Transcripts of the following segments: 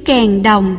kèn đồng.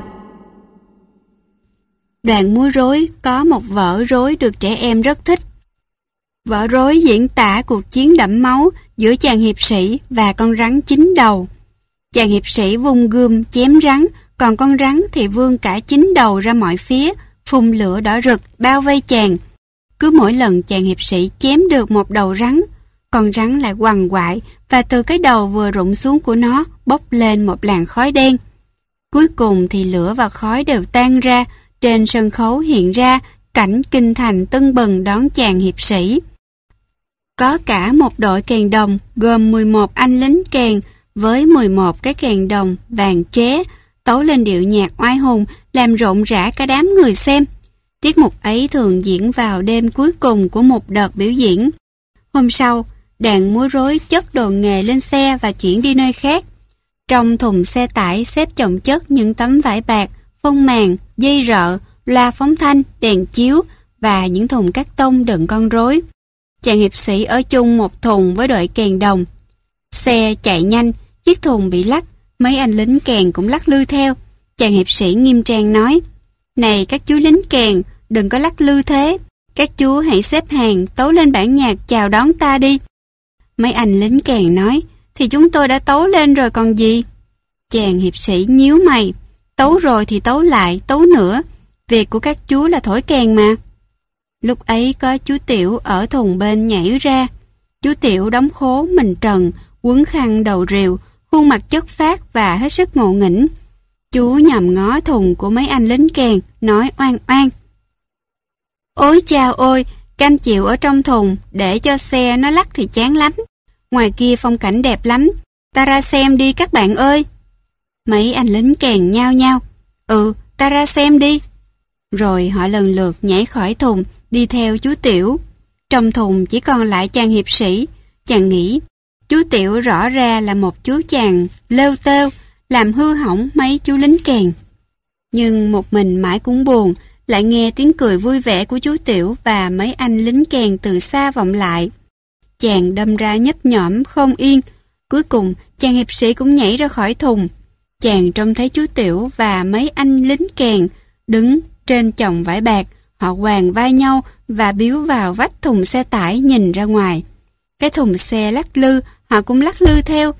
Đoạn múa rối có một vở rối được trẻ em rất thích. Vở rối diễn tả cuộc chiến đẫm máu giữa chàng hiệp sĩ và con rắn 9 đầu. Chàng hiệp sĩ vung gươm chém rắn, còn con rắn thì vươn cả 9 đầu ra mọi phía, phun lửa đỏ rực bao vây chàng. Cứ mỗi lần chàng hiệp sĩ chém được một đầu rắn, con rắn lại quằn quại và từ cái đầu vừa rụng xuống của nó bốc lên một làn khói đen. Cuối cùng thì lửa và khói đều tan ra, trên sân khấu hiện ra cảnh kinh thành tưng bừng đón chàng hiệp sĩ. Có cả một đội kèn đồng gồm 11 anh lính kèn với 11 cái kèn đồng vàng chóe tấu lên điệu nhạc oai hùng làm rộn rã cả đám người xem. Tiết mục ấy thường diễn vào đêm cuối cùng của một đợt biểu diễn. Hôm sau, đoàn múa rối chất đồ nghề lên xe và chuyển đi nơi khác. Trong thùng xe tải xếp chồng chất những tấm vải bạc, phông màn, dây rợ, loa phóng thanh, đèn chiếu và những thùng cát tông đựng con rối. Chàng hiệp sĩ ở chung một thùng với đội kèn đồng. Xe chạy nhanh, chiếc thùng bị lắc, mấy anh lính kèn cũng lắc lư theo. Chàng hiệp sĩ nghiêm trang nói: "Này các chú lính kèn, đừng có lắc lư thế. Các chú hãy xếp hàng tấu lên bản nhạc chào đón ta đi." Mấy anh lính kèn nói: "Thì chúng tôi đã tấu lên rồi còn gì?" Chàng hiệp sĩ nhíu mày: "Tấu rồi thì tấu lại, tấu nữa. Việc của các chú là thổi kèn mà." Lúc ấy có chú Tiểu ở thùng bên nhảy ra. Chú Tiểu đóng khố mình trần, quấn khăn đầu rìu, khuôn mặt chất phác và hết sức ngộ nghĩnh. Chú nhòm ngó thùng của mấy anh lính kèn, nói oan oan: "Ôi chao ôi, cam chịu ở trong thùng, để cho xe nó lắc thì chán lắm. Ngoài kia phong cảnh đẹp lắm, ta ra xem đi các bạn ơi." Mấy anh lính kèn nhao nhao: "Ừ, ta ra xem đi." Rồi họ lần lượt nhảy khỏi thùng, đi theo chú Tiểu. Trong thùng chỉ còn lại chàng hiệp sĩ. Chàng nghĩ, chú Tiểu rõ ra là một chú chàng lêu têu, làm hư hỏng mấy chú lính kèn. Nhưng một mình mãi cũng buồn, lại nghe tiếng cười vui vẻ của chú Tiểu và mấy anh lính kèn từ xa vọng lại. Chàng đâm ra nhấp nhổm không yên. Cuối cùng, chàng hiệp sĩ cũng nhảy ra khỏi thùng. Chàng trông thấy chú Tiểu và mấy anh lính kèn đứng trên chồng vải bạc. Họ quàng vai nhau và biếu vào vách thùng xe tải nhìn ra ngoài. Cái thùng xe lắc lư, họ cũng lắc lư theo.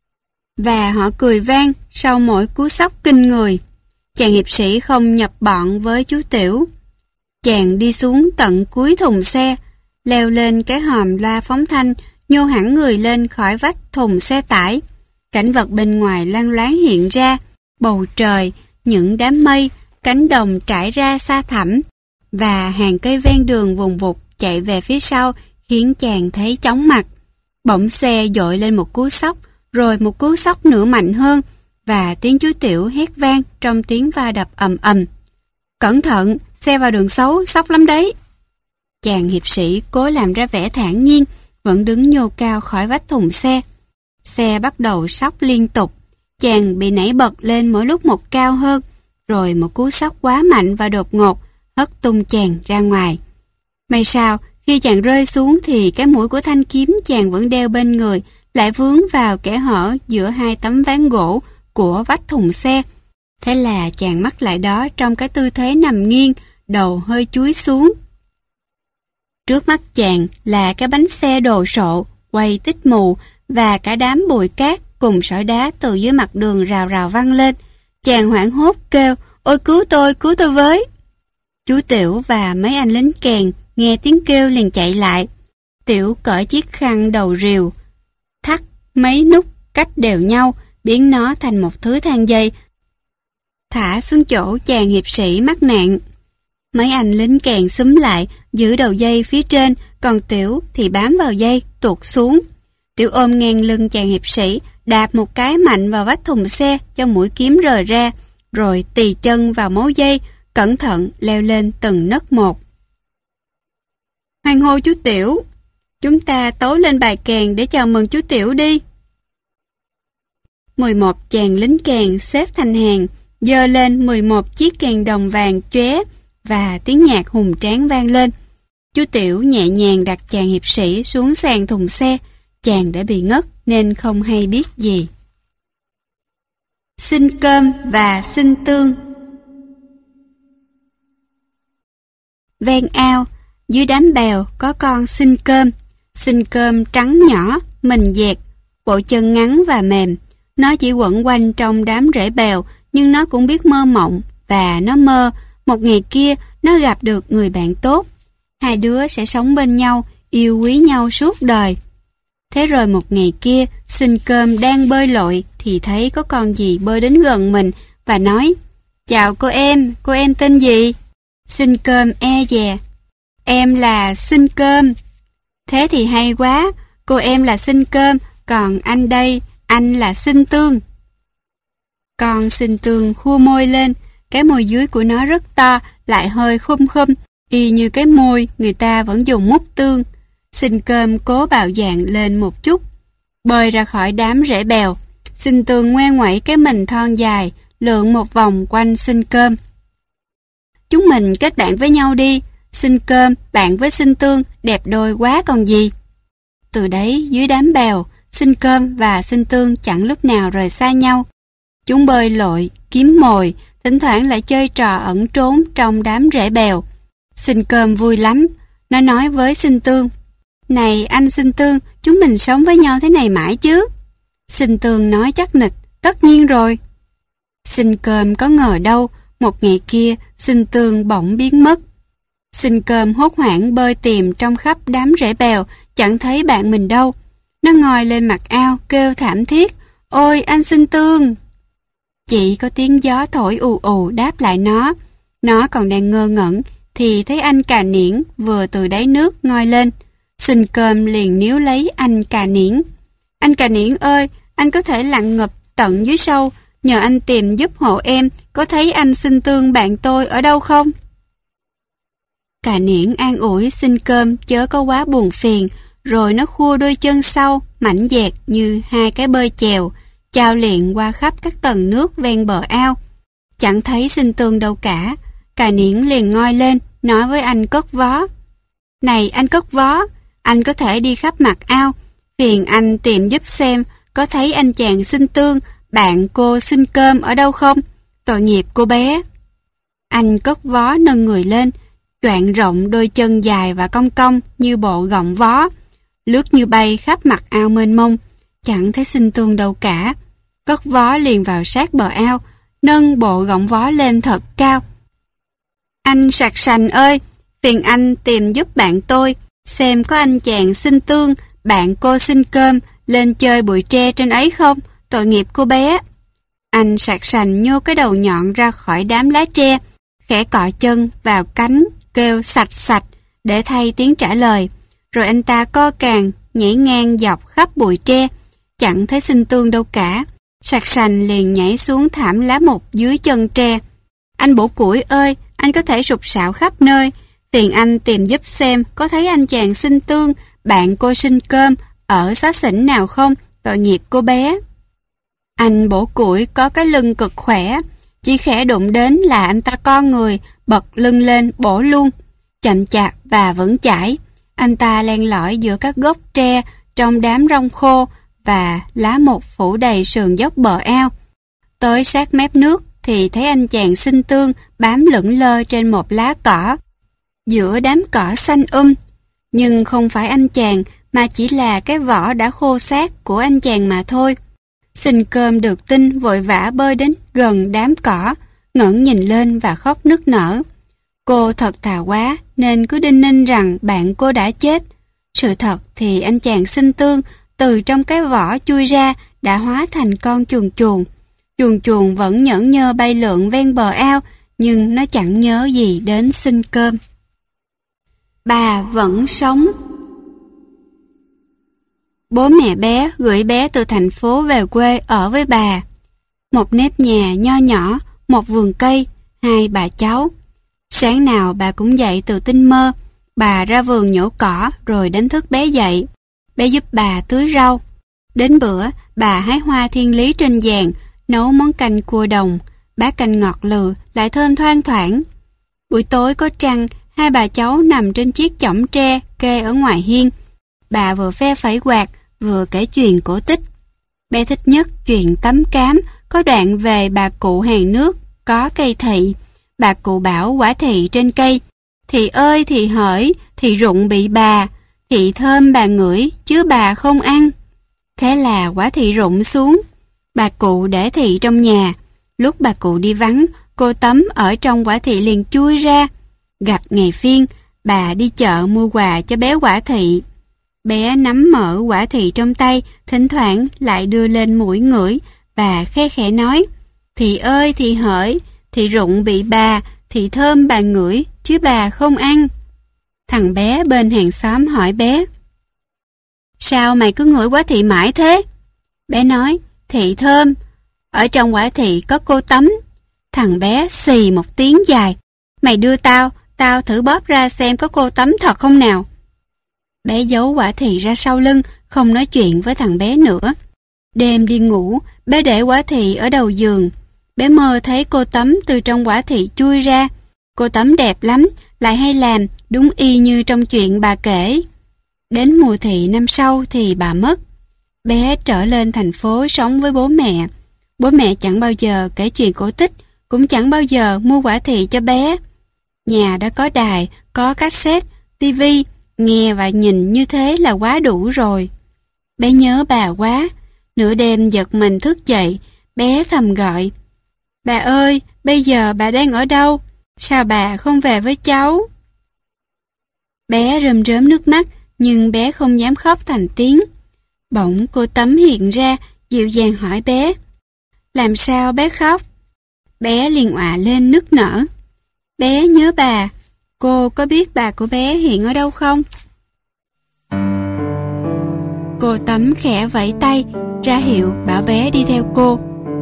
Và họ cười vang sau mỗi cú sốc kinh người. Chàng hiệp sĩ không nhập bọn với chú Tiểu. Chàng đi xuống tận cuối thùng xe, leo lên cái hòm loa phóng thanh, nhô hẳn người lên khỏi vách thùng xe tải. Cảnh vật bên ngoài loang loáng hiện ra, bầu trời, những đám mây, cánh đồng trải ra xa thẳm, và hàng cây ven đường vùng vụt chạy về phía sau khiến chàng thấy chóng mặt. Bỗng xe dội lên một cú sốc, rồi một cú sốc nữa mạnh hơn, và tiếng chú Tiểu hét vang trong tiếng va đập ầm ầm: "Cẩn thận, xe vào đường xấu, sốc lắm đấy." Chàng hiệp sĩ cố làm ra vẻ thản nhiên, vẫn đứng nhô cao khỏi vách thùng xe. Xe bắt đầu sốc liên tục. Chàng bị nảy bật lên mỗi lúc một cao hơn, rồi một cú sốc quá mạnh và đột ngột hất tung chàng ra ngoài. May sao, khi chàng rơi xuống thì cái mũi của thanh kiếm chàng vẫn đeo bên người lại vướng vào kẽ hở giữa hai tấm ván gỗ của vách thùng xe. Thế là chàng mắc lại đó trong cái tư thế nằm nghiêng, đầu hơi chúi xuống. Trước mắt chàng là cái bánh xe đồ sộ, quay tít mù, và cả đám bụi cát cùng sỏi đá từ dưới mặt đường rào rào văng lên. Chàng hoảng hốt kêu: "Ôi cứu tôi với!" Chú Tiểu và mấy anh lính kèn nghe tiếng kêu liền chạy lại. Tiểu cởi chiếc khăn đầu rìu, thắt mấy nút cách đều nhau, biến nó thành một thứ thang dây, thả xuống chỗ chàng hiệp sĩ mắc nạn. Mấy anh lính kèn xúm lại, giữ đầu dây phía trên, còn Tiểu thì bám vào dây, tuột xuống. Tiểu ôm ngang lưng chàng hiệp sĩ, đạp một cái mạnh vào vách thùng xe cho mũi kiếm rời ra, rồi tì chân vào mấu dây, cẩn thận leo lên từng nấc một. "Hoan hô chú Tiểu! Chúng ta tấu lên bài kèn để chào mừng chú Tiểu đi." 11 chàng lính kèn xếp thành hàng, giơ lên 11 chiếc kèn đồng vàng chóe và tiếng nhạc hùng tráng vang lên. Chú Tiểu nhẹ nhàng đặt chàng hiệp sĩ xuống sàn thùng xe. Chàng đã bị ngất nên không hay biết gì. Xin cơm và xin tương. Ven ao, dưới đám bèo có con xin cơm. Xin cơm trắng nhỏ, mình dẹt, bộ chân ngắn và mềm. Nó chỉ quẩn quanh trong đám rễ bèo, nhưng nó cũng biết mơ mộng, và nó mơ một ngày kia nó gặp được người bạn tốt. Hai đứa sẽ sống bên nhau, yêu quý nhau suốt đời. Thế rồi một ngày kia, xin cơm đang bơi lội thì thấy có con gì bơi đến gần mình và nói: "Chào cô em tên gì?" Xin cơm e dè: "Em là xin cơm." "Thế thì hay quá, cô em là xin cơm, còn anh đây, anh là xin tương." Con xin tương khua môi lên, cái môi dưới của nó rất to, lại hơi khum khum, y như cái môi người ta vẫn dùng múc tương. Xin cơm cố bạo dạn lên một chút, bơi ra khỏi đám rễ bèo. Xin tương ngoe ngoẩy cái mình thon dài, lượn một vòng quanh xin cơm. "Chúng mình kết bạn với nhau đi, xin cơm bạn với xin tương, đẹp đôi quá còn gì." Từ đấy dưới đám bèo, xin cơm và xin tương chẳng lúc nào rời xa nhau. Chúng bơi lội, kiếm mồi, thỉnh thoảng lại chơi trò ẩn trốn trong đám rễ bèo. Xin cơm vui lắm, nó nói với xin tương: "Này anh xin tương, chúng mình sống với nhau thế này mãi chứ?" Xin tương nói chắc nịch: "Tất nhiên rồi." Xin cơm có ngờ đâu, một ngày kia xin tương bỗng biến mất. Xin cơm hốt hoảng bơi tìm trong khắp đám rễ bèo, chẳng thấy bạn mình đâu. Nó ngồi lên mặt ao kêu thảm thiết: "Ôi anh xin tương!" Chỉ có tiếng gió thổi ù ù đáp lại nó. Nó còn đang ngơ ngẩn thì thấy anh cà niễn vừa từ đáy nước ngoi lên. Xin cơm liền níu lấy anh cà niễn: "Anh cà niễn ơi, anh có thể lặn ngập tận dưới sâu, nhờ anh tìm giúp hộ em, có thấy anh xin tương bạn tôi ở đâu không?" Cà niễn an ủi xin cơm chớ có quá buồn phiền, rồi nó khua đôi chân sau, mảnh dẹt như hai cái bơi chèo, chao liền qua khắp các tầng nước ven bờ ao. Chẳng thấy xin tương đâu cả. Cà niễn liền ngoi lên, nói với anh cất vó: "Này anh cất vó, anh có thể đi khắp mặt ao, phiền anh tìm giúp xem có thấy anh chàng xin tương, bạn cô xin cơm ở đâu không? Tội nghiệp cô bé." Anh cất vó nâng người lên, choạng rộng đôi chân dài và cong cong như bộ gọng vó, lướt như bay khắp mặt ao mênh mông, chẳng thấy xin tương đâu cả. Cất vó liền vào sát bờ ao, nâng bộ gọng vó lên thật cao: "Anh sạc sành ơi, phiền anh tìm giúp bạn tôi, xem có anh chàng xin tương, bạn cô xin cơm, lên chơi bụi tre trên ấy không? Tội nghiệp cô bé." Anh sạc sành nhô cái đầu nhọn ra khỏi đám lá tre, khẽ cọ chân vào cánh, kêu sạch sạch để thay tiếng trả lời. Rồi anh ta co càng, nhảy ngang dọc khắp bụi tre, chẳng thấy xin tương đâu cả. Sạc sành liền nhảy xuống thảm lá mục dưới chân tre: "Anh bổ củi ơi, anh có thể sục sạo khắp nơi, phiền anh tìm giúp xem có thấy anh chàng xin tương, bạn cô xin cơm ở xó xỉnh nào không? Tội nghiệp cô bé." Anh bổ củi có cái lưng cực khỏe, chỉ khẽ đụng đến là anh ta co người, bật lưng lên bổ luôn. Chậm chạp và vững chãi, anh ta len lỏi giữa các gốc tre trong đám rong khô và lá mục phủ đầy sườn dốc bờ ao. Tới sát mép nước thì thấy anh chàng xin tương bám lững lơ trên một lá cỏ, giữa đám cỏ xanh nhưng không phải anh chàng mà chỉ là cái vỏ đã khô xác của anh chàng mà thôi. Xin cơm được tin vội vã bơi đến gần đám cỏ, ngẩng nhìn lên và khóc nức nở. Cô thật thà quá nên cứ đinh ninh rằng bạn cô đã chết. Sự thật thì anh chàng xin tương từ trong cái vỏ chui ra đã hóa thành con chuồn chuồn. Chuồn chuồn vẫn nhởn nhơ bay lượn ven bờ ao, nhưng nó chẳng nhớ gì đến xin cơm. Bà vẫn sống. Bố mẹ bé gửi bé từ thành phố về quê ở với bà. Một nếp nhà nho nhỏ, một vườn cây, hai bà cháu. Sáng nào bà cũng dậy từ tinh mơ. Bà ra vườn nhổ cỏ rồi đánh thức bé dậy. Bé giúp bà tưới rau. Đến bữa, bà hái hoa thiên lý trên giàn, nấu món canh cua đồng, bát canh ngọt lừ, lại thơm thoang thoảng. Buổi tối có trăng, hai bà cháu nằm trên chiếc chõng tre kê ở ngoài hiên. Bà vừa phe phẩy quạt, vừa kể chuyện cổ tích. Bé thích nhất chuyện tắm cám, có đoạn về bà cụ hàng nước, có cây thị. Bà cụ bảo quả thị trên cây, thị ơi thị hỡi, thị rụng bị bà, thị thơm bà ngửi, chứ bà không ăn. Thế là quả thị rụng xuống. Bà cụ để thị trong nhà. Lúc bà cụ đi vắng, cô Tấm ở trong quả thị liền chui ra. Gặp ngày phiên, bà đi chợ mua quà cho bé quả thị. Bé nắm mỡ quả thị trong tay, thỉnh thoảng lại đưa lên mũi ngửi và khe khẽ nói, thị ơi thị hỡi, thị rụng bị bà, thị thơm bà ngửi, chứ bà không ăn. Thằng bé bên hàng xóm hỏi bé, sao mày cứ ngửi quả thị mãi thế? Bé nói, thị thơm, ở trong quả thị có cô Tấm. Thằng bé xì một tiếng dài, mày đưa tao thử bóp ra xem có cô Tấm thật không nào. Bé giấu quả thị ra sau lưng, không nói chuyện với thằng bé nữa. Đêm đi ngủ, bé để quả thị ở đầu giường. Bé mơ thấy cô Tấm từ trong quả thị chui ra. Cô Tấm đẹp lắm, lại hay làm, đúng y như trong chuyện bà kể. Đến mùa thị năm sau thì bà mất. Bé trở lên thành phố sống với bố mẹ. Bố mẹ chẳng bao giờ kể chuyện cổ tích, cũng chẳng bao giờ mua quả thị cho bé. Nhà đã có đài, có cassette, tivi, nghe và nhìn như thế là quá đủ rồi. Bé nhớ bà quá. Nửa đêm giật mình thức dậy, bé thầm gọi, bà ơi, bây giờ bà đang ở đâu? Sao bà không về với cháu? Bé rơm rớm nước mắt, nhưng bé không dám khóc thành tiếng. Bỗng cô Tấm hiện ra, dịu dàng hỏi bé, làm sao bé khóc? Bé liền òa lên nức nở. Bé nhớ bà, cô có biết bà của bé hiện ở đâu không? Cô Tấm khẽ vẫy tay, ra hiệu bảo bé đi theo cô.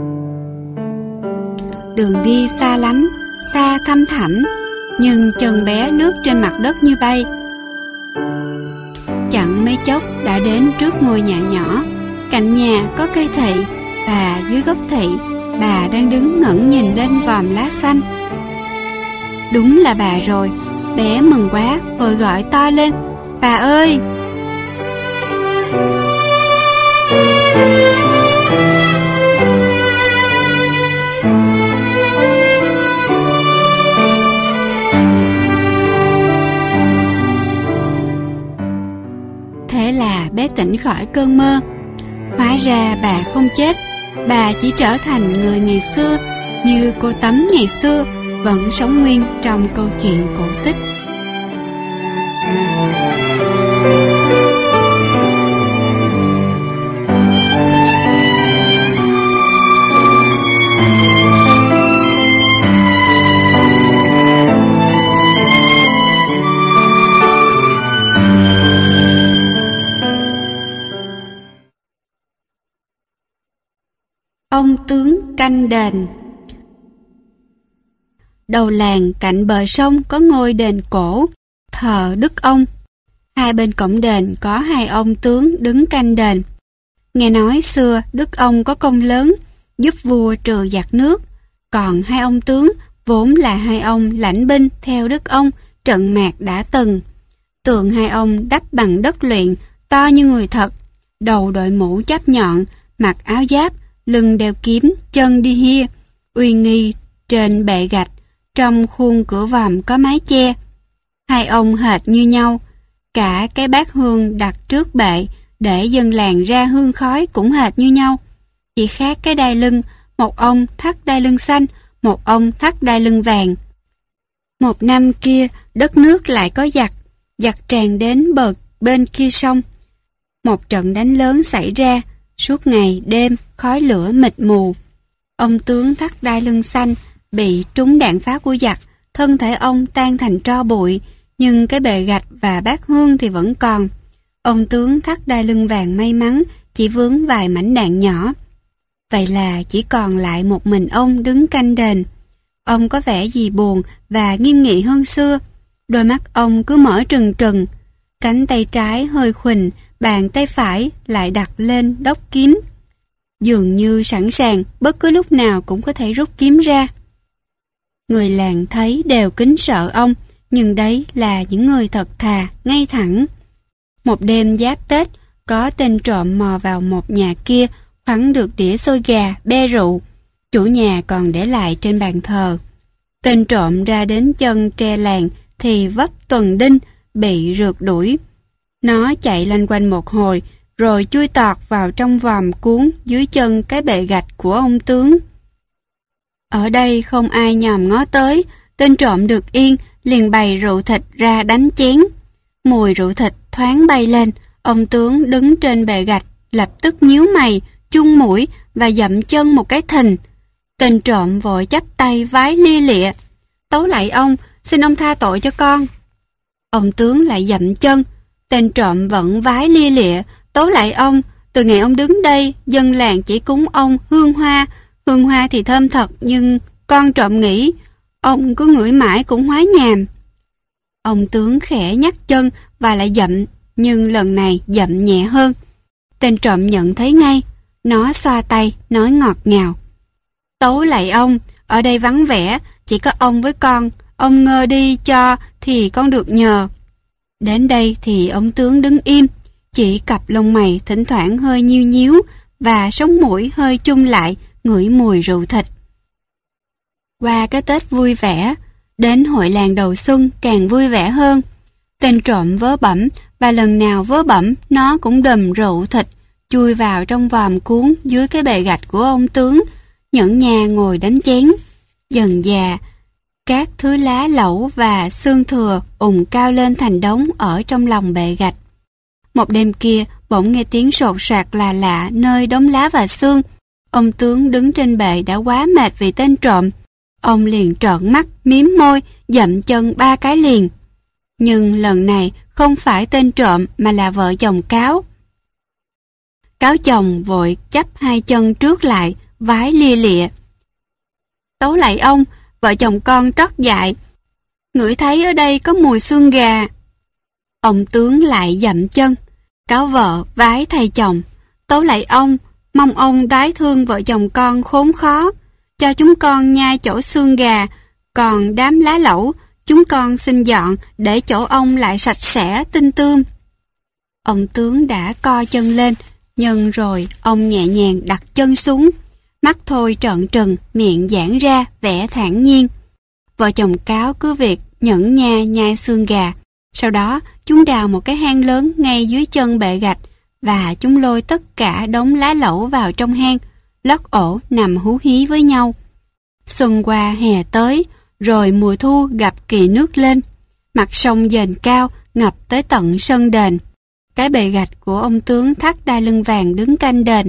Đường đi xa lắm, xa thăm thẳm, nhưng chân bé lướt trên mặt đất như bay. Chẳng mấy chốc đã đến trước ngôi nhà nhỏ. Cạnh nhà có cây thị, và dưới gốc thị, bà đang đứng ngẩng nhìn lên vòm lá xanh. Đúng là bà rồi. Bé mừng quá, vội gọi to lên, bà ơi! Thế là bé tỉnh khỏi cơn mơ. Hóa ra bà không chết, bà chỉ trở thành người ngày xưa, như cô Tấm ngày xưa, vẫn sống nguyên trong câu chuyện cổ tích. Ông tướng canh đền. Đầu làng cạnh bờ sông có ngôi đền cổ, thờ Đức Ông. Hai bên cổng đền có hai ông tướng đứng canh đền. Nghe nói xưa Đức Ông có công lớn, giúp vua trừ giặc nước. Còn hai ông tướng vốn là hai ông lãnh binh theo Đức Ông trận mạc đã từng. Tượng hai ông đắp bằng đất luyện, to như người thật, đầu đội mũ chắp nhọn, mặc áo giáp, lưng đeo kiếm, chân đi hia, uy nghi trên bệ gạch. Trong khuôn cửa vòm có mái che. Hai ông hệt như nhau. Cả cái bát hương đặt trước bệ để dân làng ra hương khói cũng hệt như nhau. Chỉ khác cái đai lưng, một ông thắt đai lưng xanh, một ông thắt đai lưng vàng. Một năm kia, đất nước lại có giặc. Giặc tràn đến bờ bên kia sông. Một trận đánh lớn xảy ra. Suốt ngày đêm, khói lửa mịt mù. Ông tướng thắt đai lưng xanh bị trúng đạn pháo của giặc, thân thể ông tan thành tro bụi, nhưng cái bệ gạch và bát hương thì vẫn còn. Ông tướng thắt đai lưng vàng may mắn chỉ vướng vài mảnh đạn nhỏ. Vậy là chỉ còn lại một mình ông đứng canh đền. Ông có vẻ gì buồn và nghiêm nghị hơn xưa. Đôi mắt ông cứ mở trừng trừng. Cánh tay trái hơi khuỳnh, bàn tay phải lại đặt lên đốc kiếm. Dường như sẵn sàng, bất cứ lúc nào cũng có thể rút kiếm ra. Người làng thấy đều kính sợ ông, nhưng đấy là những người thật thà, ngay thẳng. Một đêm giáp Tết, có tên trộm mò vào một nhà kia, khoắn được đĩa xôi gà, be rượu. Chủ nhà còn để lại trên bàn thờ. Tên trộm ra đến chân tre làng thì vấp tuần đinh, bị rượt đuổi. Nó chạy lanh quanh một hồi, rồi chui tọt vào trong vòm cuốn dưới chân cái bệ gạch của ông tướng. Ở đây không ai nhòm ngó tới, tên trộm được yên, liền bày rượu thịt ra đánh chén. Mùi rượu thịt thoáng bay lên, ông tướng đứng trên bệ gạch, lập tức nhíu mày, chung mũi và dậm chân một cái thình. Tên trộm vội chắp tay vái lia lịa. Tấu lạy ông, xin ông tha tội cho con. Ông tướng lại dậm chân. Tên trộm vẫn vái lia lịa. Tấu lạy ông, từ ngày ông đứng đây, dân làng chỉ cúng ông hương hoa. Hương hoa thì thơm thật, nhưng con trộm nghĩ ông cứ ngửi mãi cũng hóa nhàm. Ông tướng khẽ nhắc chân và lại dậm, nhưng lần này dậm nhẹ hơn. Tên trộm nhận thấy ngay. Nó xoa tay, nói ngọt ngào. Tấu lạy ông, ở đây vắng vẻ, chỉ có ông với con. Ông ngơ đi cho thì con được nhờ. Đến đây thì ông tướng đứng im, chỉ cặp lông mày thỉnh thoảng hơi nhíu nhíu và sống mũi hơi chung lại, ngửi mùi rượu thịt. Qua cái Tết vui vẻ, đến hội làng đầu xuân càng vui vẻ hơn. Tên trộm vớ bẩm và lần nào vớ bẩm nó cũng đùm rượu thịt, chui vào trong vòm cuốn dưới cái bệ gạch của ông tướng, nhẫn nha ngồi đánh chén. Dần dà, các thứ lá lẩu và xương thừa ùn cao lên thành đống ở trong lòng bệ gạch. Một đêm kia, bỗng nghe tiếng sột soạt là lạ nơi đống lá và xương. Ông tướng đứng trên bệ đã quá mệt vì tên trộm. Ông liền trợn mắt, miếm môi, dậm chân 3 cái liền. Nhưng lần này không phải tên trộm mà là vợ chồng Cáo. Cáo chồng vội chắp 2 chân trước lại, vái lia lịa. Tấu lạy ông, vợ chồng con trót dại. Ngửi thấy ở đây có mùi xương gà. Ông tướng lại dậm chân. Cáo vợ vái thay chồng. Tấu lạy ông, mong ông đái thương vợ chồng con khốn khó, cho chúng con nhai chỗ xương gà, còn đám lá lẩu chúng con xin dọn để chỗ ông lại sạch sẽ tinh tươm. Ông tướng đã co chân lên, nhưng rồi ông nhẹ nhàng đặt chân xuống, mắt thôi trợn trừng, miệng giãn ra vẻ thản nhiên. Vợ chồng Cáo cứ việc nhẫn nha nhai xương gà. Sau đó chúng đào một cái hang lớn ngay dưới chân bệ gạch và chúng lôi tất cả đống lá lẩu vào trong hang, lót ổ nằm hú hí với nhau. Xuân qua hè tới, rồi mùa thu gặp kỳ nước lên. Mặt sông dền cao, ngập tới tận sân đền. Cái bệ gạch của ông tướng thắt đai lưng vàng đứng canh đền.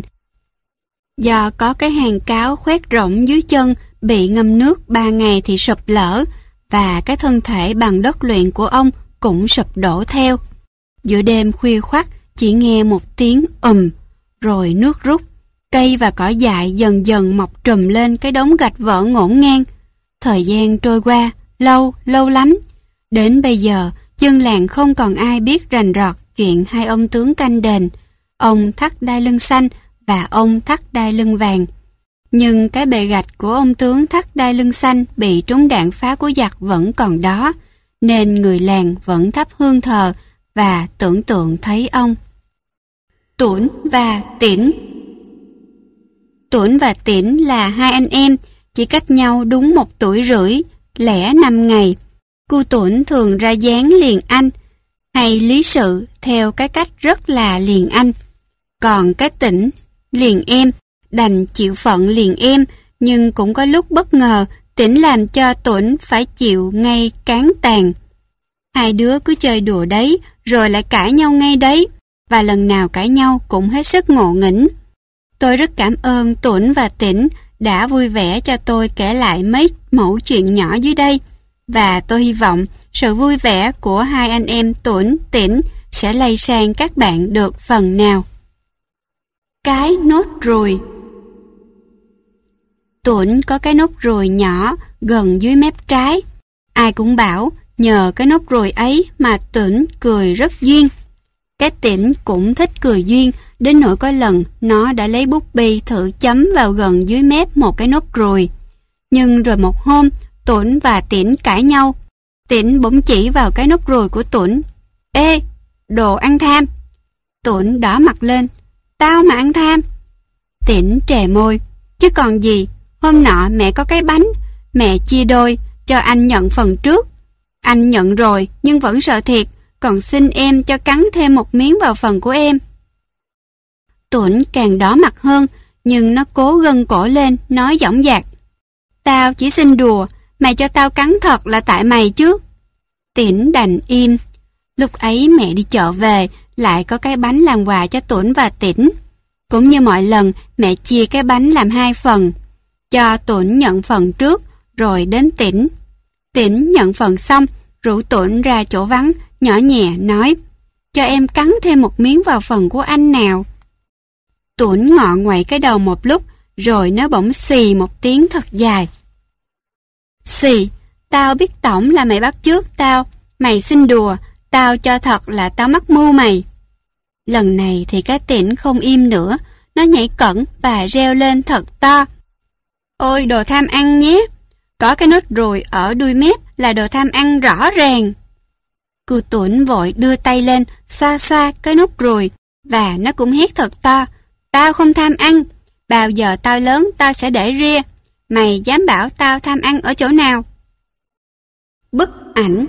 Do có cái hang cáo khoét rỗng dưới chân, bị ngâm nước 3 ngày thì sụp lở, và cái thân thể bằng đất luyện của ông cũng sụp đổ theo. Giữa đêm khuya khoắt, chỉ nghe một tiếng rồi nước rút. Cây và cỏ dại dần dần mọc trùm lên cái đống gạch vỡ ngổn ngang. Thời gian trôi qua, lâu lắm. Đến bây giờ, dân làng không còn ai biết rành rọt chuyện 2 ông tướng canh đền, ông thắt đai lưng xanh và ông thắt đai lưng vàng. Nhưng cái bệ gạch của ông tướng thắt đai lưng xanh bị trúng đạn phá của giặc vẫn còn đó, nên người làng vẫn thắp hương thờ và tưởng tượng thấy ông. Tuổn và Tỉn. Tuổn và Tỉn là 2 anh em, chỉ cách nhau đúng 1 tuổi rưỡi, lẻ 5 ngày. Cu Tuổn thường ra dáng liền anh, hay lý sự theo cái cách rất là liền anh. Còn cái Tỉn liền em, đành chịu phận liền em, nhưng cũng có lúc bất ngờ Tỉn làm cho Tuổn phải chịu ngay cán tàn. 2 đứa cứ chơi đùa đấy, rồi lại cãi nhau ngay đấy, và lần nào cãi nhau cũng hết sức ngộ nghĩnh. Tôi rất cảm ơn Tuổn và Tỉn đã vui vẻ cho tôi kể lại mấy mẩu chuyện nhỏ dưới đây, và tôi hy vọng sự vui vẻ của 2 anh em Tuổn, Tỉn sẽ lây sang các bạn được phần nào. Cái nốt ruồi. Tuổn có cái nốt ruồi nhỏ gần dưới mép trái. Ai cũng bảo nhờ cái nốt ruồi ấy mà Tuổn cười rất duyên. Cái Tỉn cũng thích cười duyên, đến nỗi có lần nó đã lấy bút bi thử chấm vào gần dưới mép một cái nốt ruồi. Nhưng rồi một hôm, Tuổn và Tỉn cãi nhau. Tỉn bỗng chỉ vào cái nốt ruồi của Tuổn. Ê, đồ ăn tham! Tuổn đỏ mặt lên. Tao mà ăn tham! Tỉn trề môi. Chứ còn gì, hôm nọ mẹ có cái bánh, mẹ chia đôi, cho anh nhận phần trước. Anh nhận rồi nhưng vẫn sợ thiệt, còn xin em cho cắn thêm một miếng vào phần của em. Tuấn càng đỏ mặt hơn, nhưng nó cố gân cổ lên, nói dõng dạc. Tao chỉ xin đùa, mày cho tao cắn thật là tại mày chứ. Tĩnh đành im. Lúc ấy mẹ đi chợ về, lại có cái bánh làm quà cho Tuấn và Tĩnh. Cũng như mọi lần, mẹ chia cái bánh làm 2 phần. Cho Tuấn nhận phần trước, rồi đến Tĩnh. Tĩnh nhận phần xong, rủ Tuấn ra chỗ vắng, nhỏ nhẹ nói, cho em cắn thêm một miếng vào phần của anh nào. Tuấn ngọ ngoậy cái đầu một lúc, rồi nó bỗng xì một tiếng thật dài. Xì, tao biết tổng là mày bắt chước tao, mày xin đùa, tao cho thật là tao mắc mưu mày. Lần này thì cái Tĩnh không im nữa, nó nhảy cẫng và reo lên thật to. Ôi đồ tham ăn nhé, có cái nốt ruồi ở đuôi mép là đồ tham ăn rõ ràng. Cô Tuấn vội đưa tay lên xoa xoa cái nốt ruồi và nó cũng hét thật to. Tao không tham ăn, bao giờ tao lớn tao sẽ để ria. Mày dám bảo tao tham ăn ở chỗ nào? Bức ảnh.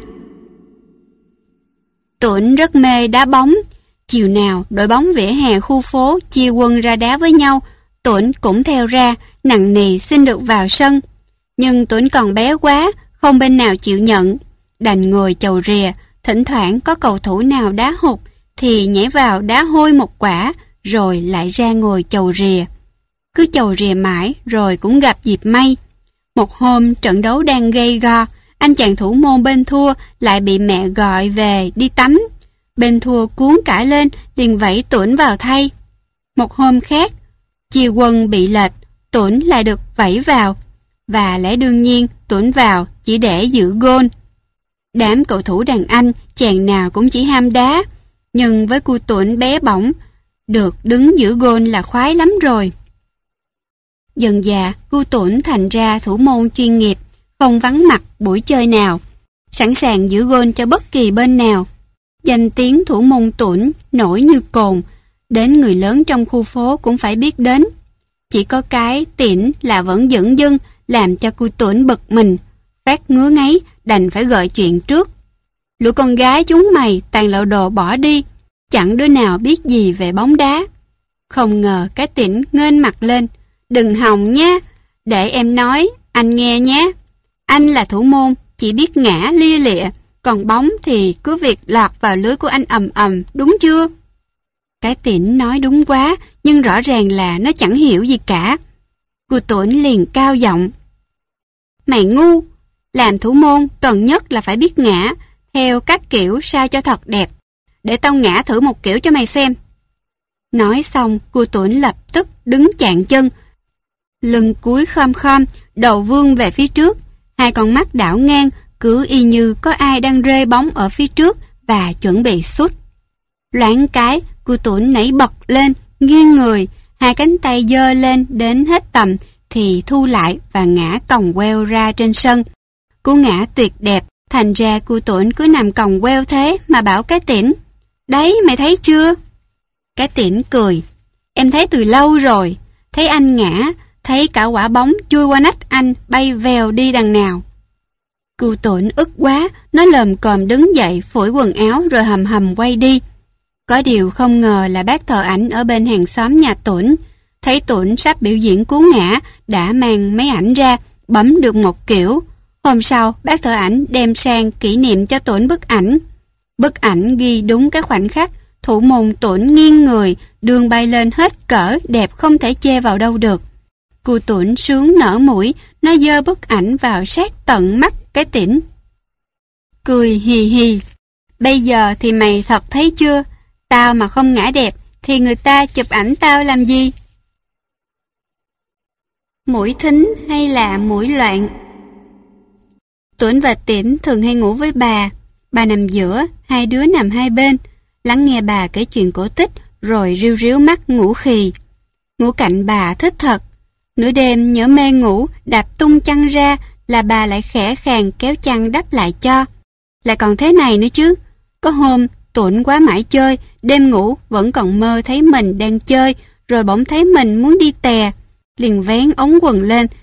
Tuấn rất mê đá bóng. Chiều nào đội bóng vỉa hè khu phố chia quân ra đá với nhau, Tuấn cũng theo ra, nằng nì xin được vào sân. Nhưng Tuấn còn bé quá, không bên nào chịu nhận. Đành ngồi chầu rìa, thỉnh thoảng có cầu thủ nào đá hụt thì nhảy vào đá hôi một quả, rồi lại ra ngồi chầu rìa. Cứ chầu rìa mãi rồi cũng gặp dịp may. Một hôm trận đấu đang gay go, anh chàng thủ môn bên thua lại bị mẹ gọi về đi tắm. Bên thua cuống cả lên, liền vẫy Tuấn vào thay. Một hôm khác, chia quân bị lệch, Tuấn lại được vẫy vào. Và lẽ đương nhiên Tuấn vào chỉ để giữ gôn. Đám cầu thủ đàn anh chàng nào cũng chỉ ham đá, nhưng với cô Tuấn bé bỏng, được đứng giữ gôn là khoái lắm rồi. Dần dà, cô Tuấn thành ra thủ môn chuyên nghiệp, không vắng mặt buổi chơi nào, sẵn sàng giữ gôn cho bất kỳ bên nào. Danh tiếng thủ môn Tuấn nổi như cồn, đến người lớn trong khu phố cũng phải biết đến. Chỉ có cái Tĩnh là vẫn dửng dưng, làm cho cô Tuấn bực mình, phát ngứa ngáy, đành phải gợi chuyện trước. Lũ con gái chúng mày toàn lộ đồ bỏ đi, chẳng đứa nào biết gì về bóng đá. Không ngờ cái Tĩnh nghênh mặt lên, đừng hòng nha, để em nói, anh nghe nhé. Anh là thủ môn, chỉ biết ngã lia lịa, còn bóng thì cứ việc lọt vào lưới của anh ầm ầm, đúng chưa? Cái Tĩnh nói đúng quá, nhưng rõ ràng là nó chẳng hiểu gì cả. Cô Tuấn liền cao giọng. Mày ngu, làm thủ môn cần nhất là phải biết ngã, theo các kiểu sao cho thật đẹp. Để tao ngã thử một kiểu cho mày xem. Nói xong, cô Tuấn lập tức đứng chạng chân, lưng cúi khom khom, đầu vươn về phía trước, hai con mắt đảo ngang, cứ y như có ai đang rê bóng ở phía trước và chuẩn bị sút. Loáng cái, cô Tuấn nảy bật lên, nghiêng người, hai cánh tay giơ lên đến hết tầm thì thu lại và ngã còng queo ra trên sân. Cú ngã tuyệt đẹp, thành ra cô Tuấn cứ nằm còng queo thế mà bảo cái Tĩnh. Đấy, mày thấy chưa? Cái Tĩnh cười. Em thấy từ lâu rồi, thấy anh ngã, thấy cả quả bóng chui qua nách anh bay vèo đi đằng nào. Cô Tuấn ức quá, nó lồm cồm đứng dậy phủi quần áo rồi hầm hầm quay đi. Có điều không ngờ là bác thợ ảnh ở bên hàng xóm nhà Tuấn, thấy Tuấn sắp biểu diễn cú ngã, đã mang mấy ảnh ra, bấm được một kiểu. Hôm sau, bác thợ ảnh đem sang kỷ niệm cho Tuấn bức ảnh. Bức ảnh ghi đúng cái khoảnh khắc thủ môn Tuấn nghiêng người, đường bay lên hết cỡ, đẹp không thể chê vào đâu được. Cô Tuấn sướng nở mũi, nó giơ bức ảnh vào sát tận mắt cái Tĩnh. Cười hì hì. Bây giờ thì mày thật thấy chưa? Tao mà không ngã đẹp thì người ta chụp ảnh tao làm gì? Mũi thính hay là mũi loạn? Tuấn và Tĩnh thường hay ngủ với bà. Bà nằm giữa, hai đứa nằm hai bên, lắng nghe bà kể chuyện cổ tích rồi ríu ríu mắt ngủ khì. Ngủ cạnh bà thích thật. Nửa đêm nhỡ mê ngủ, đạp tung chăn ra là bà lại khẽ khàng kéo chăn đắp lại cho. Lại còn thế này nữa chứ. Có hôm Tuấn quá mãi chơi, đêm ngủ vẫn còn mơ thấy mình đang chơi, rồi bỗng thấy mình muốn đi tè. Liền vén ống quần lên,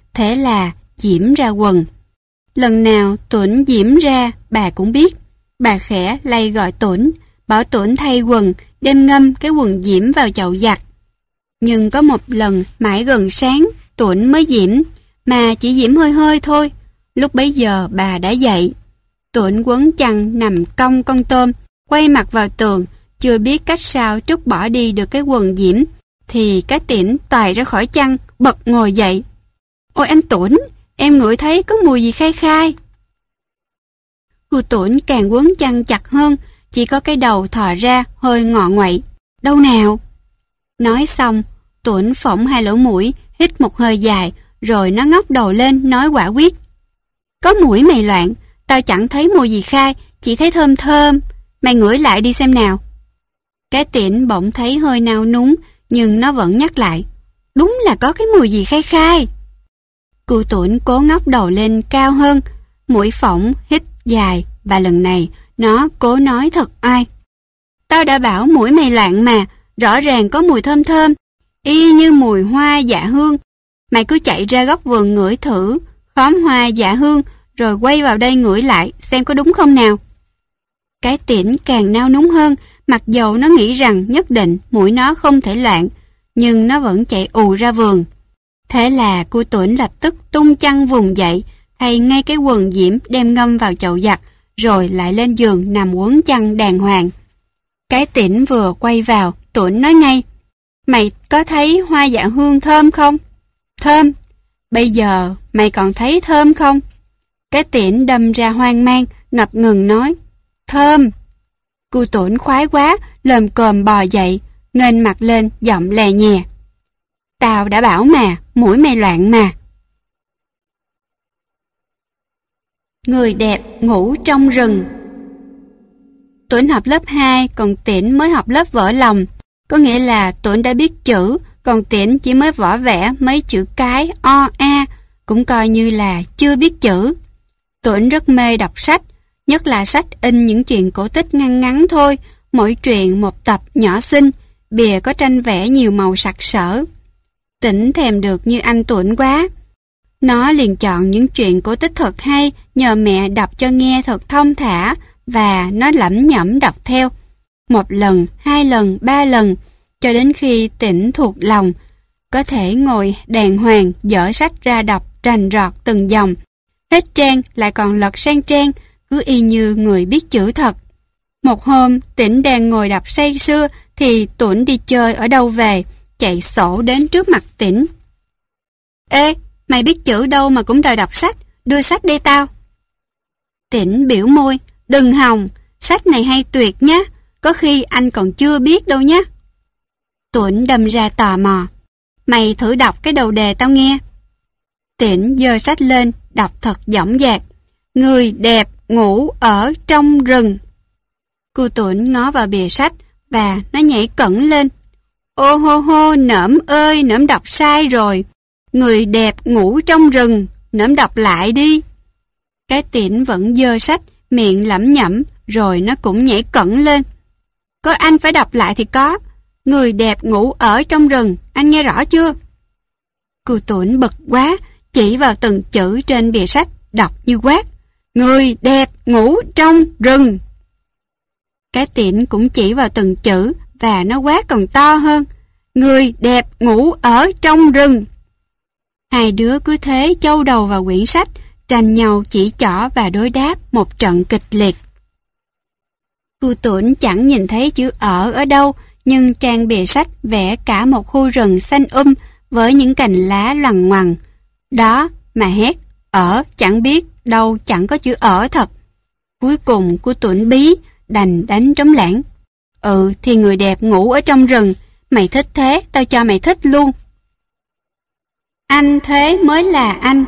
Thế là Diễm ra quần. Lần nào Tuấn Diễm ra, bà cũng biết. Bà khẽ lay gọi Tuấn, bảo Tuấn thay quần, đem ngâm cái quần Diễm vào chậu giặt. Nhưng có một lần mãi gần sáng, Tuấn mới Diễm, mà chỉ Diễm hơi hơi thôi. Lúc bấy giờ bà đã dậy. Tuấn quấn chăn nằm cong con tôm, quay mặt vào tường, chưa biết cách sao trút bỏ đi được cái quần Diễm, thì cái Tĩnh toài ra khỏi chăn, bật ngồi dậy. Ôi anh Tuấn, em ngửi thấy có mùi gì khai khai. Cô Tuấn càng quấn chăn chặt hơn, chỉ có cái đầu thò ra hơi ngọ nguậy. Đâu nào? Nói xong, Tuấn phỏng hai lỗ mũi, hít một hơi dài, rồi nó ngóc đầu lên nói quả quyết. Có mũi mày loạn, tao chẳng thấy mùi gì khai, chỉ thấy thơm thơm. Mày ngửi lại đi xem nào. Cái Tĩnh bỗng thấy hơi nao núng, nhưng nó vẫn nhắc lại. Đúng là có cái mùi gì khai khai. Cô Tuấn cố ngóc đầu lên cao hơn, mũi phỏng hít dài, và lần này nó cố nói thật oai. Tao đã bảo mũi mày loạn mà, rõ ràng có mùi thơm thơm, y như mùi hoa dạ hương. Mày cứ chạy ra góc vườn ngửi thử khóm hoa dạ hương, rồi quay vào đây ngửi lại xem có đúng không nào. Cái Tĩnh càng nao núng hơn, mặc dầu nó nghĩ rằng nhất định mũi nó không thể loạn, nhưng nó vẫn chạy ù ra vườn. Thế là cô Tuấn lập tức tung chăn vùng dậy, thay ngay cái quần Diễm đem ngâm vào chậu giặt, rồi lại lên giường nằm quấn chăn đàng hoàng. Cái Tĩnh vừa quay vào, Tuấn nói ngay. Mày có thấy hoa dạ hương thơm không? Thơm. Bây giờ mày còn thấy thơm không? Cái Tĩnh đâm ra hoang mang, ngập ngừng nói. Thơm. Cô Tuấn khoái quá, lồm cồm bò dậy, nghênh mặt lên, giọng lè nhè. Tao đã bảo mà, mũi mày loạn mà. Người đẹp ngủ trong rừng. Tuấn học lớp 2, còn Tĩnh mới học lớp vỡ lòng. Có nghĩa là Tuấn đã biết chữ, còn Tĩnh chỉ mới võ vẽ mấy chữ cái, o, a, cũng coi như là chưa biết chữ. Tuấn rất mê đọc sách, nhất là sách in những chuyện cổ tích ngắn ngắn thôi, mỗi truyện một tập nhỏ xinh, bìa có tranh vẽ nhiều màu sặc sỡ. Tĩnh thèm được như anh Tuấn quá. Nó liền chọn những chuyện cổ tích thật hay, nhờ mẹ đọc cho nghe thật thông thả, và nó lẩm nhẩm đọc theo. Một lần, 2 lần, 3 lần, cho đến khi Tĩnh thuộc lòng, có thể ngồi đàng hoàng dở sách ra đọc rành rọt từng dòng. Hết trang lại còn lật sang trang, cứ y như người biết chữ thật. Một hôm, Tĩnh đang ngồi đọc say sưa, thì Tuấn đi chơi ở đâu về, chạy xổ đến trước mặt Tĩnh. Ê, mày biết chữ đâu mà cũng đòi đọc sách, đưa sách đây tao. Tĩnh biểu môi, đừng hòng, sách này hay tuyệt nhé, có khi anh còn chưa biết đâu nhé. Tuấn đâm ra tò mò, mày thử đọc cái đầu đề tao nghe. Tĩnh giơ sách lên, đọc thật dõng dạc. Người đẹp ngủ ở trong rừng. Cô Tuấn ngó vào bìa sách và nó nhảy cẫng lên. Ô hô hô, Nỡm ơi, Nỡm đọc sai rồi. Người đẹp ngủ trong rừng, Nỡm đọc lại đi. Cái Tĩnh vẫn giơ sách, miệng lẩm nhẩm, rồi nó cũng nhảy cẫng lên. Có anh phải đọc lại thì có. Người đẹp ngủ ở trong rừng, anh nghe rõ chưa? Cô Tuấn bực quá, chỉ vào từng chữ trên bìa sách, đọc như quát. Người đẹp ngủ trong rừng. Cái Tĩnh cũng chỉ vào từng chữ, và nó quát còn to hơn. Người đẹp ngủ ở trong rừng. Hai đứa cứ thế châu đầu vào quyển sách, tranh nhau chỉ trỏ và đối đáp một trận kịch liệt. Cô Tuấn chẳng nhìn thấy chữ ở đâu, nhưng trang bìa sách vẽ cả một khu rừng xanh với những cành lá loằng ngoằng. Đó mà hét, ở chẳng biết, đâu chẳng có chữ ở thật. Cuối cùng cô Tuấn bí, đành đánh trống lãng. Ừ thì người đẹp ngủ ở trong rừng, mày thích thế, tao cho mày thích luôn. Anh thế mới là anh.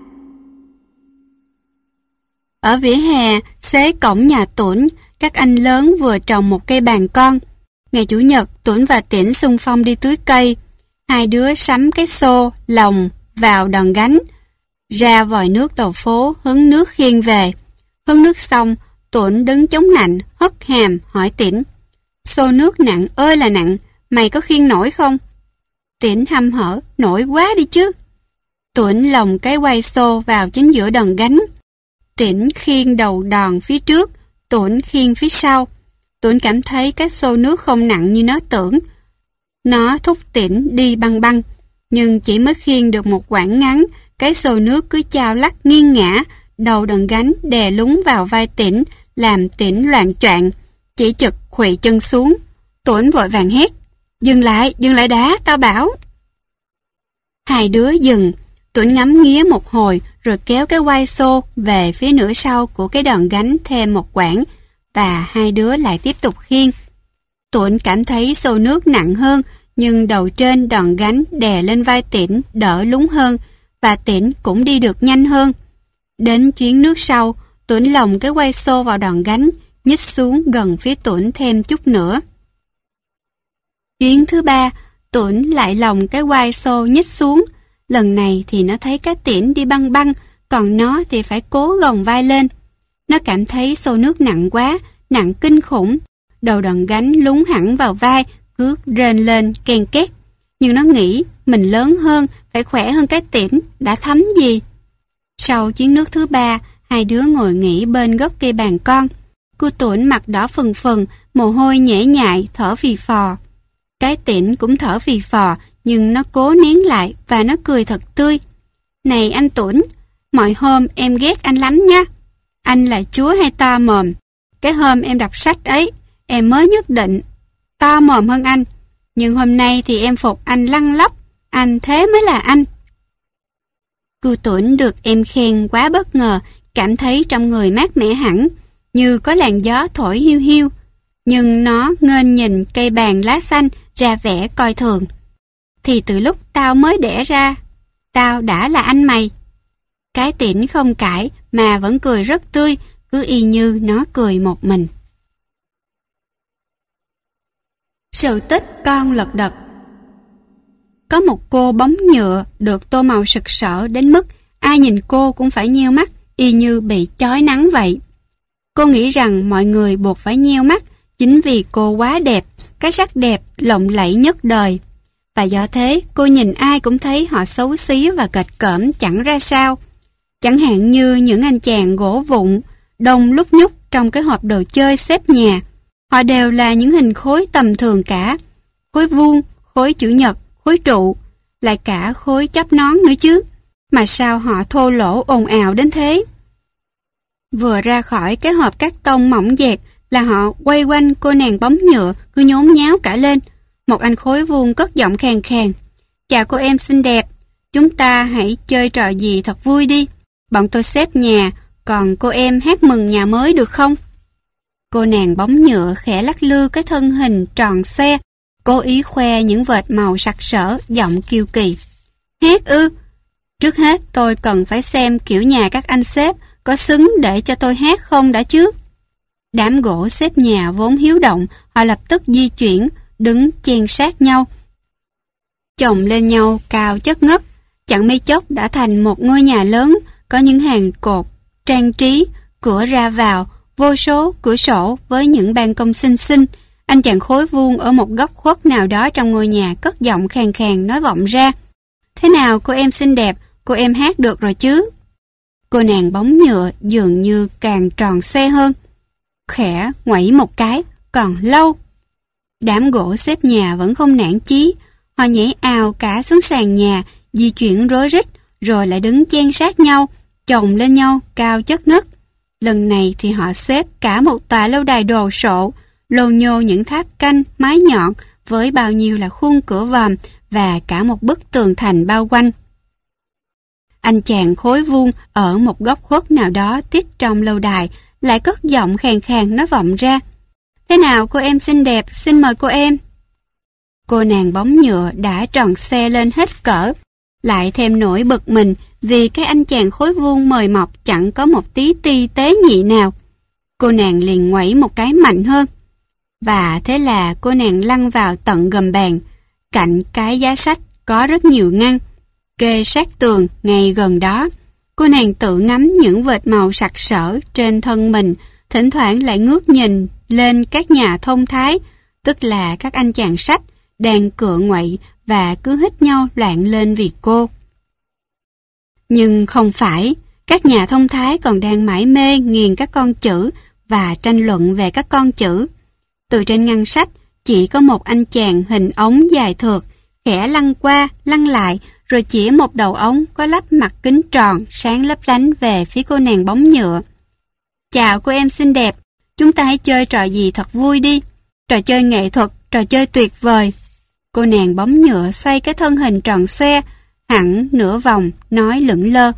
Ở vỉa hè, xế cổng nhà Tuấn, các anh lớn vừa trồng một cây bàn con. Ngày Chủ nhật, Tuấn và Tĩnh xung phong đi tưới cây. Hai đứa sắm cái xô, lồng vào đòn gánh, ra vòi nước đầu phố hứng nước khiêng về. Hứng nước xong, Tuấn đứng chống nạnh, hất hàm, hỏi Tĩnh. Xô nước nặng ơi là nặng, mày có khiêng nổi không? Tĩnh hăm hở, nổi quá đi chứ. Tuấn lồng cái quay xô vào chính giữa đòn gánh. Tĩnh khiêng đầu đòn phía trước, Tuấn khiêng phía sau. Tuấn cảm thấy cái xô nước không nặng như nó tưởng. Nó thúc Tĩnh đi băng băng, nhưng chỉ mới khiêng được một quãng ngắn, cái xô nước cứ chao lắc nghiêng ngã, đầu đòn gánh đè lún vào vai Tĩnh, làm Tĩnh loạng choạng, chỉ chực khuỵu chân xuống. Tuấn vội vàng hét, dừng lại đã, tao bảo. Hai đứa dừng, Tuấn ngắm nghía một hồi rồi kéo cái quai xô về phía nửa sau của cái đòn gánh thêm một quãng, và hai đứa lại tiếp tục khiêng. Tuấn cảm thấy xô nước nặng hơn, nhưng đầu trên đòn gánh đè lên vai Tĩnh đỡ lún hơn, và Tĩnh cũng đi được nhanh hơn. Đến chuyến nước sau, Tuấn lồng cái quai xô vào đòn gánh, nhích xuống gần phía Tuấn thêm chút nữa. Chuyến thứ ba, Tuấn lại lồng cái quai xô nhích xuống. Lần này thì nó thấy cái Tĩnh đi băng băng, còn nó thì phải cố gồng vai lên. Nó cảm thấy xô nước nặng quá, nặng kinh khủng. Đầu đòn gánh lún hẳn vào vai, cứ rên lên ken két. Nhưng nó nghĩ mình lớn hơn, phải khỏe hơn cái Tĩnh, đã thấm gì. Sau chuyến nước thứ ba, hai đứa ngồi nghỉ bên gốc cây bàn con. Cô Tuấn mặt đỏ phừng phừng, mồ hôi nhễ nhại, thở phì phò. Cái Tĩnh cũng thở phì phò, nhưng nó cố nén lại và nó cười thật tươi. Này anh Tuấn, mọi hôm em ghét anh lắm nha. Anh là chúa hay to mồm? Cái hôm em đọc sách ấy, em mới nhất định to mồm hơn anh. Nhưng hôm nay thì em phục anh lăn lóc. Anh thế mới là anh. Cô Tuấn được em khen quá bất ngờ, cảm thấy trong người mát mẻ hẳn, như có làn gió thổi hiu hiu. Nhưng nó nghênh nhìn cây bàn lá xanh ra vẻ coi thường. Thì từ lúc tao mới đẻ ra, tao đã là anh mày. Cái Tĩnh không cãi mà vẫn cười rất tươi, cứ y như nó cười một mình. Sự tích con lật đật. Có một cô bóng nhựa được tô màu sực sỡ đến mức ai nhìn cô cũng phải nheo mắt, y như bị chói nắng vậy. Cô nghĩ rằng mọi người buộc phải nheo mắt chính vì cô quá đẹp, cái sắc đẹp lộng lẫy nhất đời. Và do thế, cô nhìn ai cũng thấy họ xấu xí và kệch cỡm chẳng ra sao. Chẳng hạn như những anh chàng gỗ vụn, đông lúc nhúc trong cái hộp đồ chơi xếp nhà. Họ đều là những hình khối tầm thường cả. Khối vuông, khối chữ nhật, khối trụ, lại cả khối chóp nón nữa chứ. Mà sao họ thô lỗ ồn ào đến thế? Vừa ra khỏi cái hộp cát tông mỏng dẹt là họ quay quanh cô nàng bóng nhựa cứ nhốn nháo cả lên. Một anh khối vuông cất giọng khàn khàn. Chào cô em xinh đẹp, chúng ta hãy chơi trò gì thật vui đi. Bọn tôi xếp nhà, còn cô em hát mừng nhà mới được không? Cô nàng bóng nhựa khẽ lắc lư cái thân hình tròn xoe, cố ý khoe những vệt màu sặc sỡ, giọng kiêu kỳ. Hát ư? Trước hết tôi cần phải xem kiểu nhà các anh xếp có xứng để cho tôi hát không đã chứ. Đám gỗ xếp nhà vốn hiếu động, họ lập tức di chuyển, đứng chen sát nhau, chồng lên nhau cao chất ngất. Chẳng mấy chốc đã thành một ngôi nhà lớn, có những hàng cột trang trí, cửa ra vào, vô số cửa sổ với những ban công xinh xinh. Anh chàng khối vuông ở một góc khuất nào đó trong ngôi nhà cất giọng khàn khàn nói vọng ra. Thế nào cô em xinh đẹp, cô em hát được rồi chứ? Cô nàng bóng nhựa dường như càng tròn xoe hơn, khẽ ngoảy một cái, còn lâu. Đám gỗ xếp nhà vẫn không nản chí, họ nhảy ào cả xuống sàn nhà, di chuyển rối rít, rồi lại đứng chen sát nhau, chồng lên nhau cao chất ngất. Lần này thì họ xếp cả một tòa lâu đài đồ sộ, lô nhô những tháp canh, mái nhọn với bao nhiêu là khuôn cửa vòm và cả một bức tường thành bao quanh. Anh chàng khối vuông ở một góc khuất nào đó tít trong lâu đài lại cất giọng khàn khàn nói vọng ra. Thế nào cô em xinh đẹp, xin mời cô em. Cô nàng bóng nhựa đã tròn xe lên hết cỡ, lại thêm nỗi bực mình vì cái anh chàng khối vuông mời mọc chẳng có một tí ti tế nhị nào. Cô nàng liền ngoảy một cái mạnh hơn. Và thế là cô nàng lăn vào tận gầm bàn. Cạnh cái giá sách có rất nhiều ngăn, kê sát tường ngay gần đó. Cô nàng tự ngắm những vệt màu sặc sỡ trên thân mình, thỉnh thoảng lại ngước nhìn lên các nhà thông thái, tức là các anh chàng sách, đang cựa ngoậy và cứ hít nhau loạn lên vì cô. Nhưng không phải, các nhà thông thái còn đang mải mê nghiền các con chữ và tranh luận về các con chữ. Từ trên ngăn sách, chỉ có một anh chàng hình ống dài thượt, khẽ lăn qua, lăn lại, rồi chỉ một đầu ống có lắp mặt kính tròn, sáng lấp lánh về phía cô nàng bóng nhựa. Chào cô em xinh đẹp, chúng ta hãy chơi trò gì thật vui đi. Trò chơi nghệ thuật, trò chơi tuyệt vời. Cô nàng bóng nhựa xoay cái thân hình tròn xoe, hẳn nửa vòng, nói lững lơ.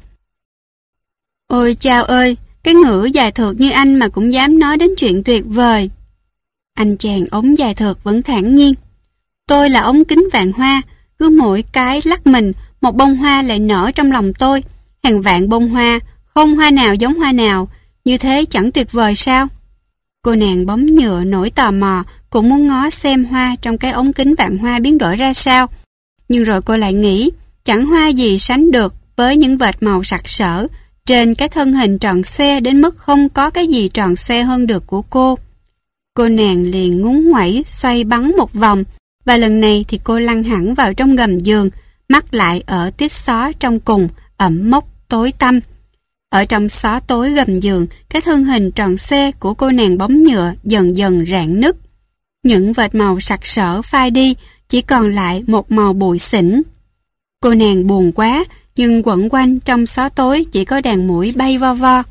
Ôi chao ơi, cái ngữ dài thượt như anh mà cũng dám nói đến chuyện tuyệt vời. Anh chàng ống dài thượt vẫn thản nhiên. Tôi là ống kính vạn hoa, cứ mỗi cái lắc mình, một bông hoa lại nở trong lòng tôi. Hàng vạn bông hoa, không hoa nào giống hoa nào, như thế chẳng tuyệt vời sao? Cô nàng bóng nhựa nổi tò mò, cũng muốn ngó xem hoa trong cái ống kính vạn hoa biến đổi ra sao. Nhưng rồi cô lại nghĩ, chẳng hoa gì sánh được với những vệt màu sặc sỡ trên cái thân hình tròn xoe đến mức không có cái gì tròn xoe hơn được của cô. Cô nàng liền ngúng nguẩy xoay bắn một vòng, và lần này thì cô lăn hẳn vào trong gầm giường, mắt lại ở tiết xó trong cùng, ẩm mốc tối tăm. Ở trong xó tối gầm giường, cái thân hình tròn xoe của cô nàng bóng nhựa dần dần rạn nứt. Những vệt màu sặc sỡ phai đi, chỉ còn lại một màu bụi xỉn. Cô nàng buồn quá, nhưng quẩn quanh trong xó tối chỉ có đàn muỗi bay vo vo.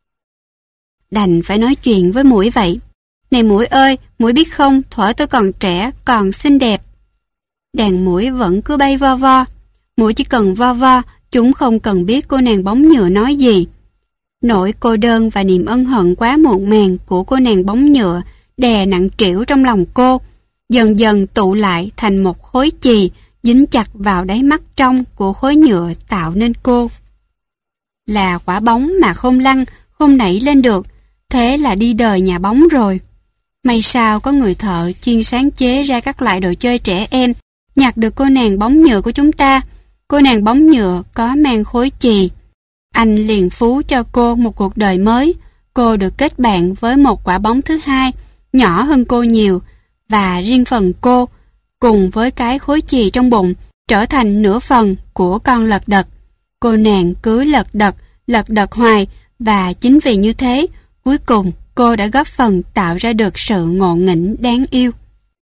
Đành phải nói chuyện với muỗi vậy. Này muỗi ơi, muỗi biết không, thuở tôi còn trẻ, còn xinh đẹp. Đàn muỗi vẫn cứ bay vo vo. Muỗi chỉ cần vo vo, chúng không cần biết cô nàng bóng nhựa nói gì. Nỗi cô đơn và niềm ân hận quá muộn màng của cô nàng bóng nhựa đè nặng trĩu trong lòng cô, dần dần tụ lại thành một khối chì dính chặt vào đáy mắt trong của khối nhựa tạo nên cô. Là quả bóng mà không lăn, không nảy lên được, thế là đi đời nhà bóng rồi. May sao có người thợ chuyên sáng chế ra các loại đồ chơi trẻ em, nhặt được cô nàng bóng nhựa của chúng ta. Cô nàng bóng nhựa có mang khối chì. Anh liền phú cho cô một cuộc đời mới. Cô được kết bạn với một quả bóng thứ hai, nhỏ hơn cô nhiều, và riêng phần cô, cùng với cái khối chì trong bụng, trở thành nửa phần của con lật đật. Cô nàng cứ lật đật hoài, và chính vì như thế, cuối cùng cô đã góp phần tạo ra được sự ngộ nghĩnh đáng yêu.